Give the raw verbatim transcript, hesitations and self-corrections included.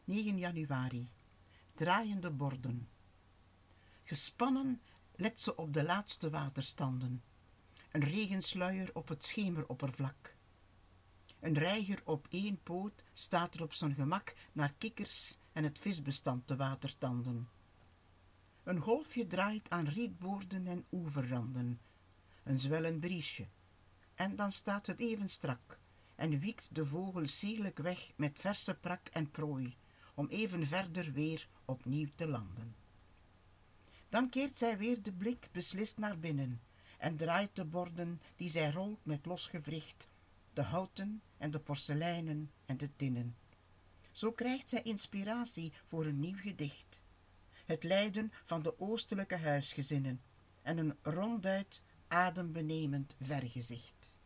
negen januari. Draaiende borden. Gespannen let ze op de laatste waterstanden. Een regensluier op het schemeroppervlak. Een reiger op één poot staat er op zijn gemak naar kikkers en het visbestand te watertanden. Een golfje draait aan rietboorden en oeverranden. Een zwellend briesje. En dan staat het even strak en wiekt de vogel sierlijk weg met verse prak en prooi, om even verder weer opnieuw te landen. Dan keert zij weer de blik beslist naar binnen en draait de borden die zij rolt met los gewricht, de houten en de porseleinen en de tinnen. Zo krijgt zij inspiratie voor een nieuw gedicht. Het lijden van de oostelijke huisgezinnen en een ronduit adembenemend vergezicht.